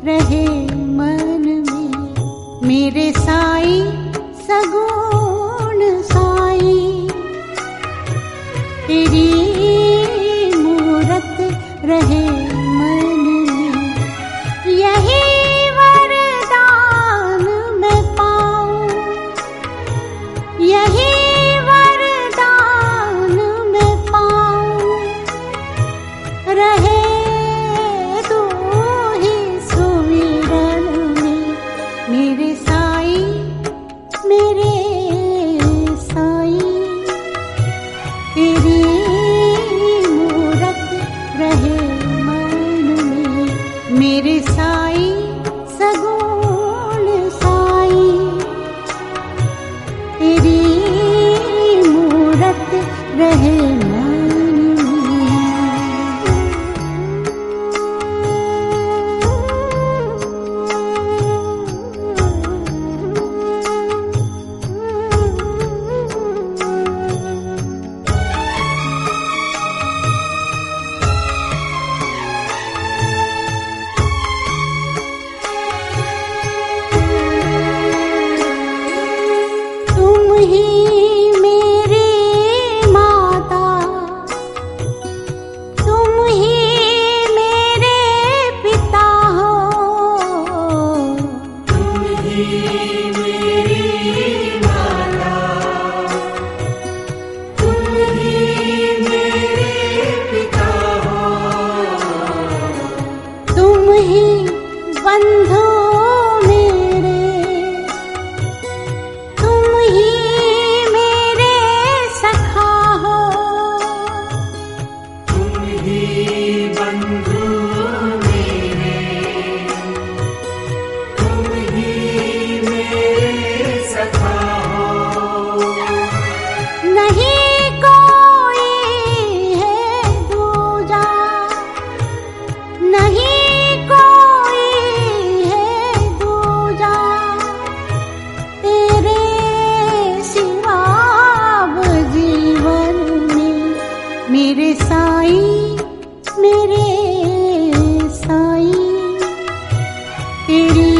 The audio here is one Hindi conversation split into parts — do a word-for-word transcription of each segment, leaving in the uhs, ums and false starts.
रहे मन में। मेरे साई सगुण साई, तेरी मूरत रहे मन में। यही वरदान मैं पाऊं, यही वरदान मैं पाऊं। रहे तू ही सुमिरन में, मेरे साई मेरे साई, तेरी मूरत रहे मन में। मेरे साई सगुण साई, तेरी मूरत रहे मन बंधु मेरे, तुम ही मेरे सखा हो। तुम ही बंधु मेरे, तुम ही मेरे सखा हो। नहीं कोई है दूजा, नहीं मेरे साई मेरे साई, तेरी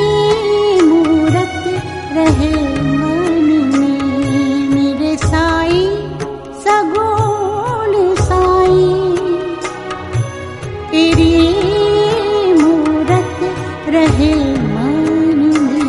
मूरत रहे मन में। मेरे साई सगुण साई, तेरी मूरत रहे मन में।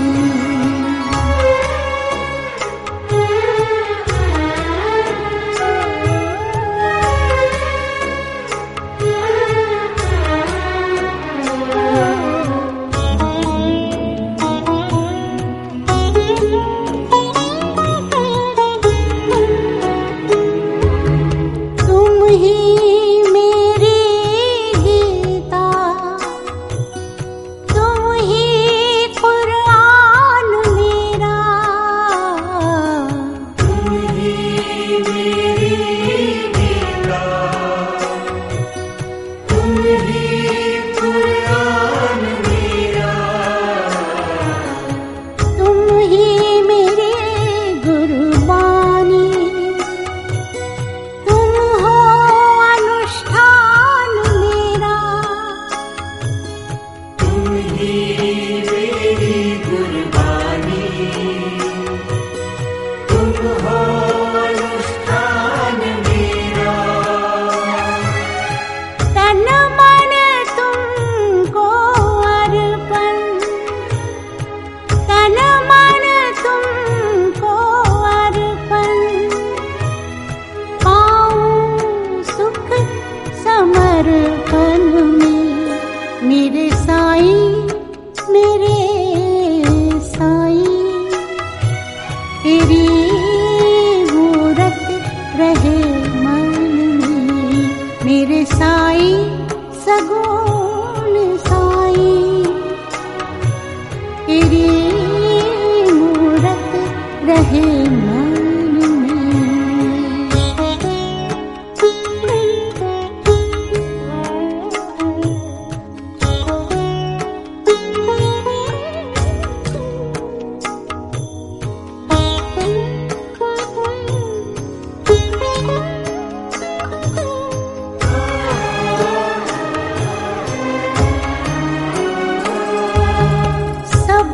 समर्पण में मेरे साई मेरे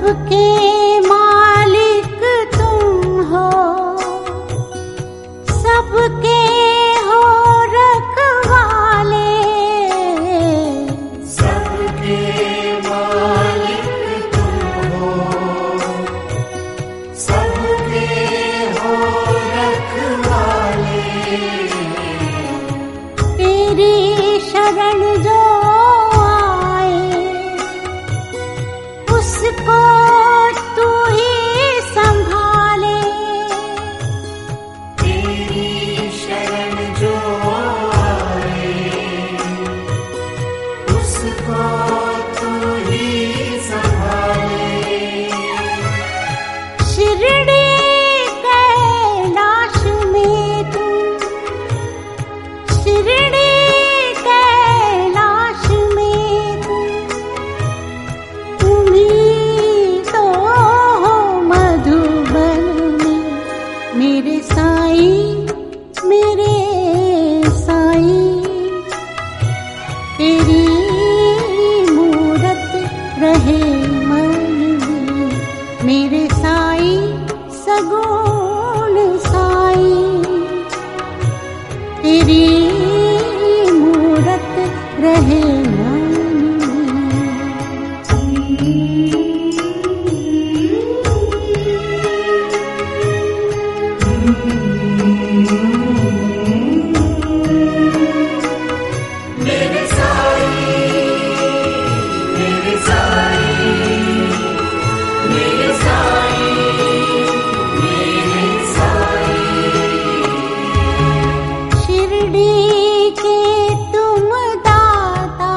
सबके मालिक तुम हो, सबके हो रखवाले, सबके मालिक तुम हो, सबके हो रखवाले। तेरी शरण जो आए उसको तू ही संभाले, तेरी शरण जो आए उसको तू ही संभाले। शिरडी कैलाश में तू, शिरडी कैलाश में तू, तुम्ही तो हो मधुबन में मेरे साईं, मेरे साईं। तेरी मूरत रहे मन में मेरे साईं, सगुण साईं। तेरी मूरत रहे मन मेरे साईं, मेरे साईं, मेरे साईं, मेरे साईं। शिरडी के तुम दाता,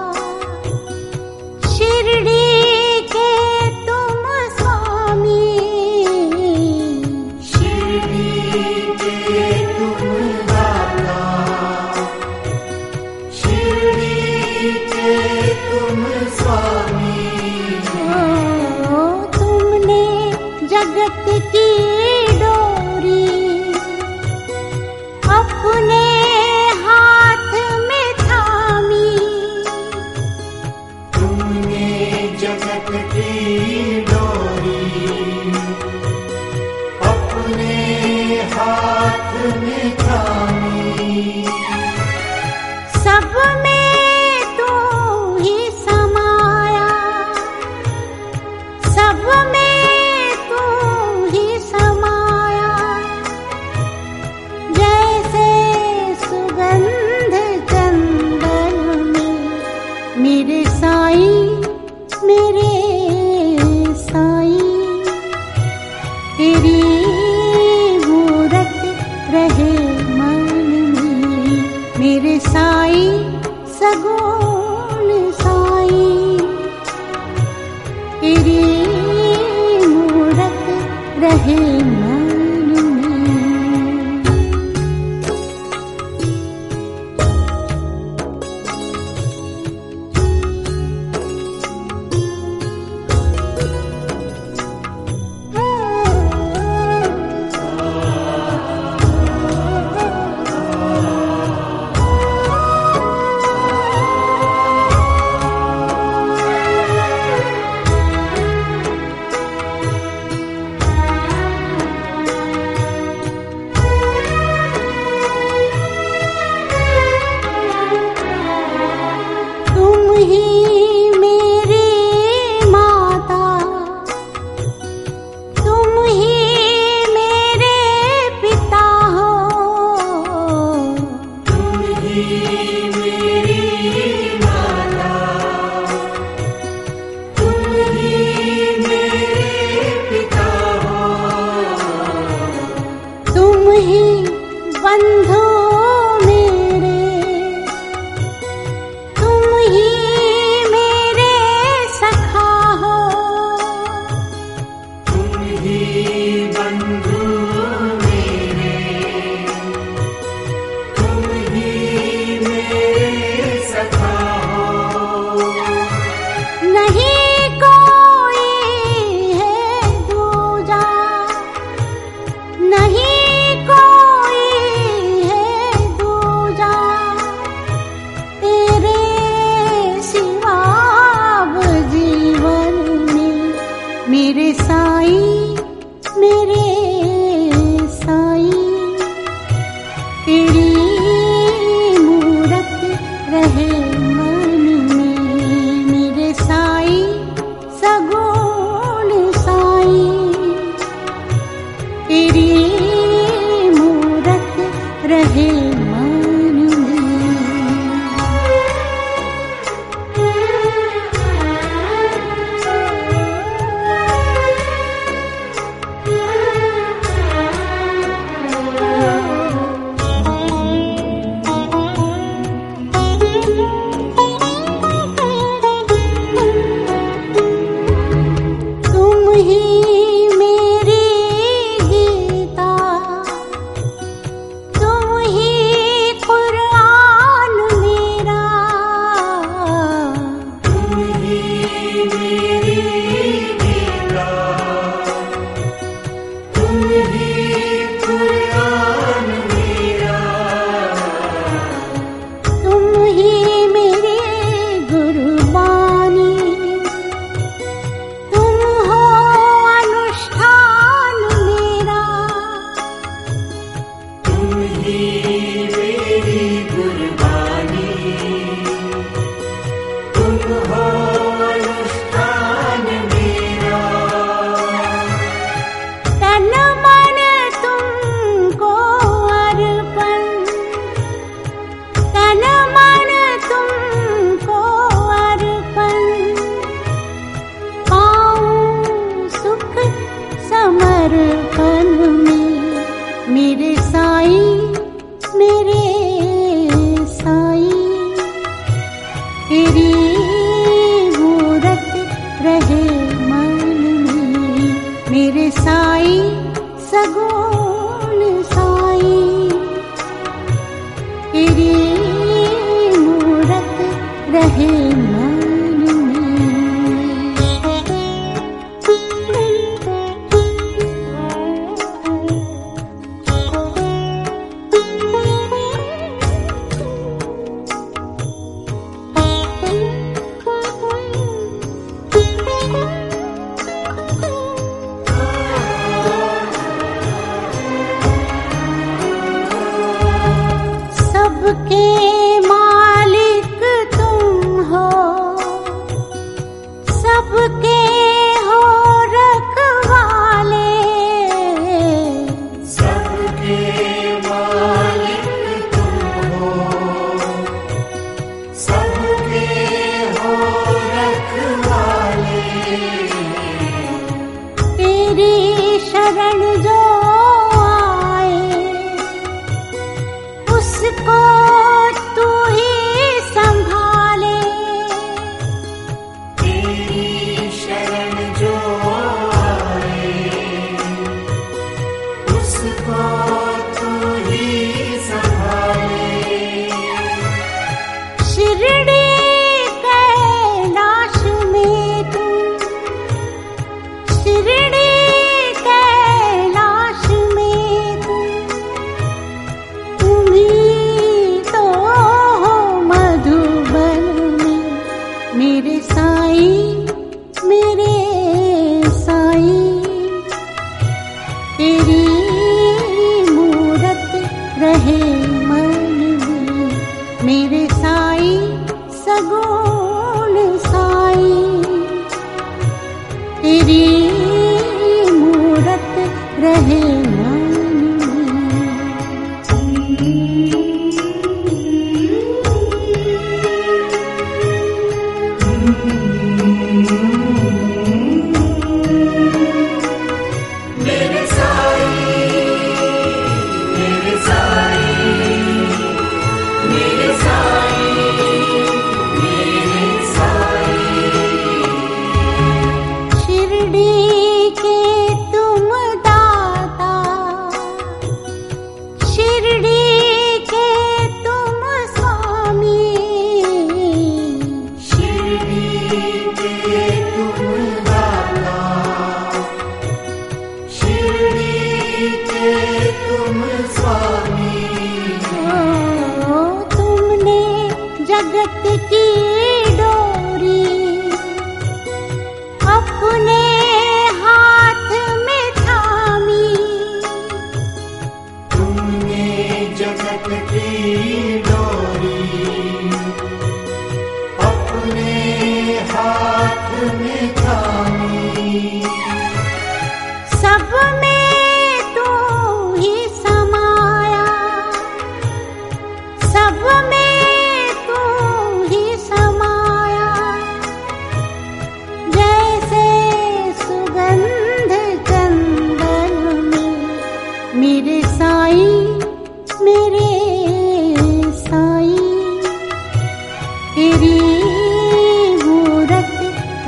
शिरडी के तुम स्वामी, शिरडी के तुम दाता, शिरडी के तुम स्वामी। ओ तुमने जगत की डोरी अपने हाथ में थामी, तुमने जगत की डोरी अपने हाथ में थामी। सब में तू ही समाया, सब में तू ही समाया। जैसे सुगंध चंदन में मेरे साईं, मेरे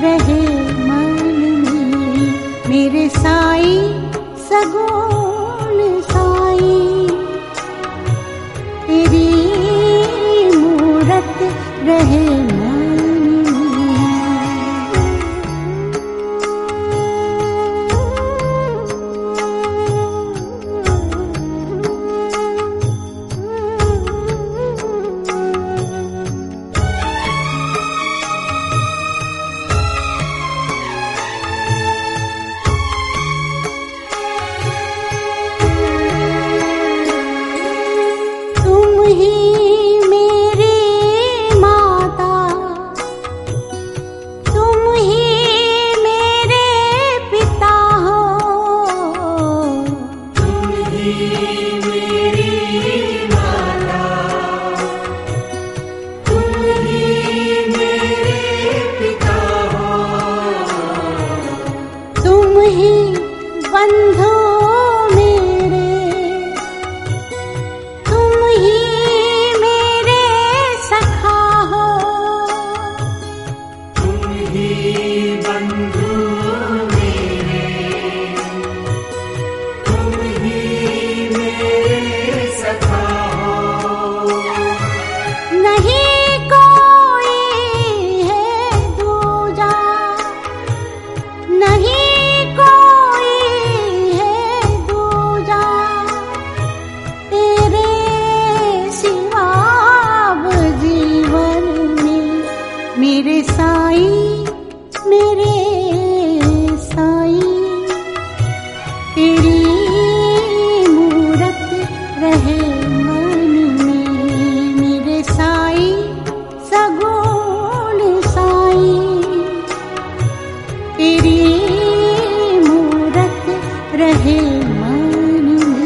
रहे मन में। मेरे साई सगुण साई, तेरी मूरत रहे मन मेरे साई मेरे साई, तेरी मूरत रहे मन में। मेरे साई सगुण साई, तेरी मूरत रहे मन में।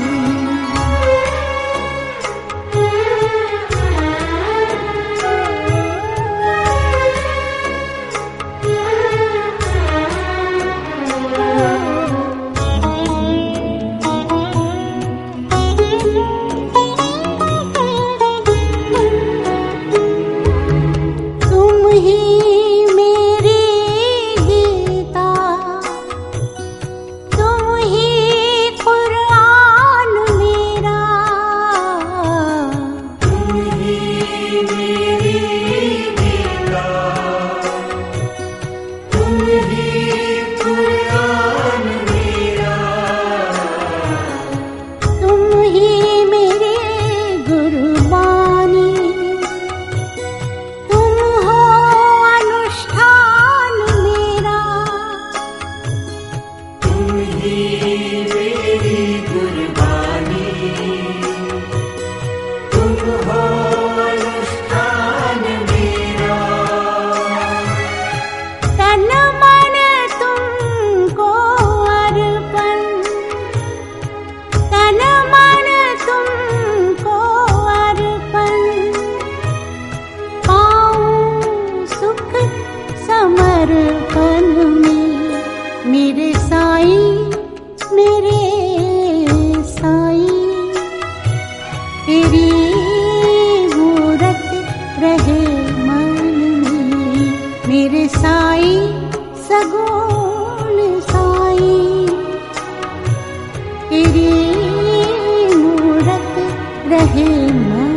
मेरे साई मेरे साई, तेरी मूरत रहे मन में। मेरे साई सगुण साई, तेरी मूरत रहे मन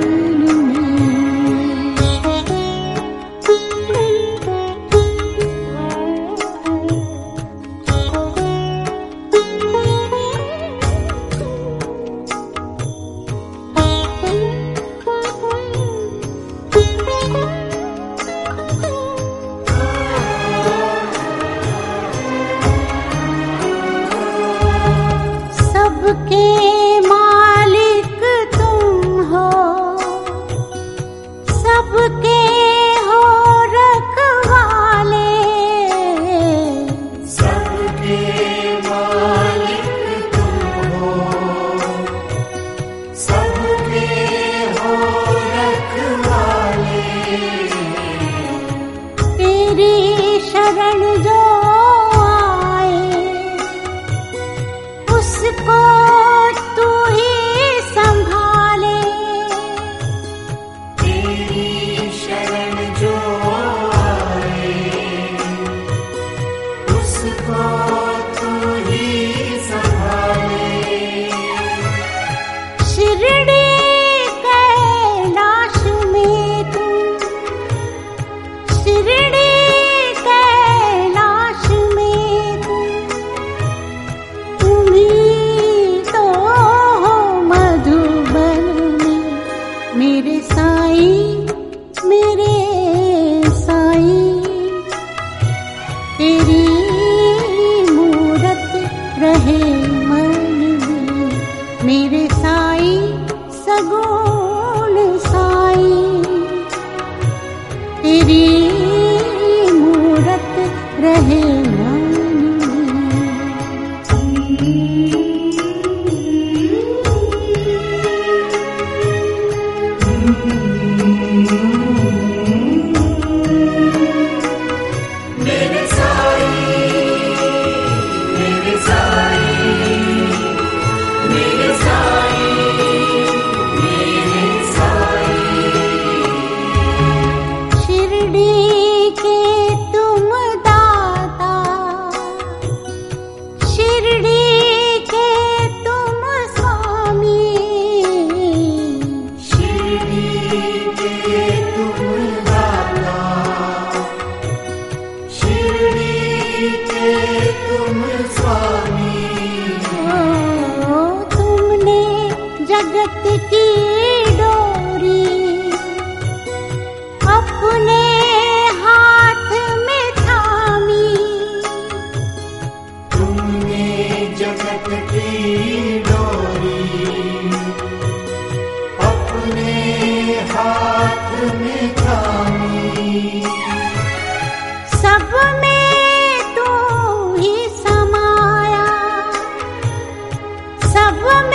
के तेरी मूरत रहे मन में, मेरे साई सगुण साई। तेरी मूरत रहे मन जगत की डोरी अपने हाथ में थामी। तुमने जगत की डोरी अपने हाथ में थामी। सब में तू ही समाया, सब में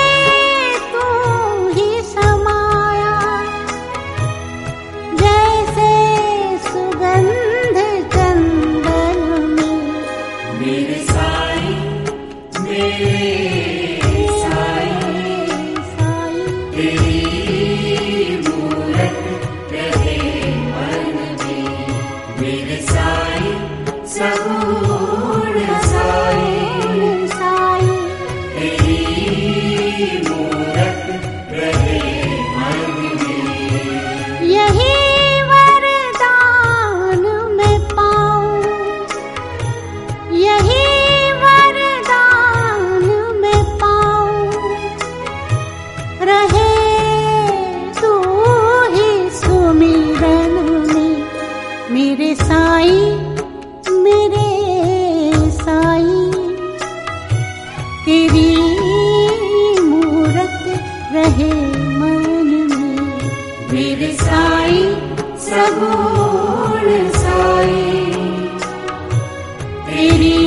मेरे साई मेरे साई। तेरी मूरत रहे मन में, मेरे साई सगुण साई। तेरी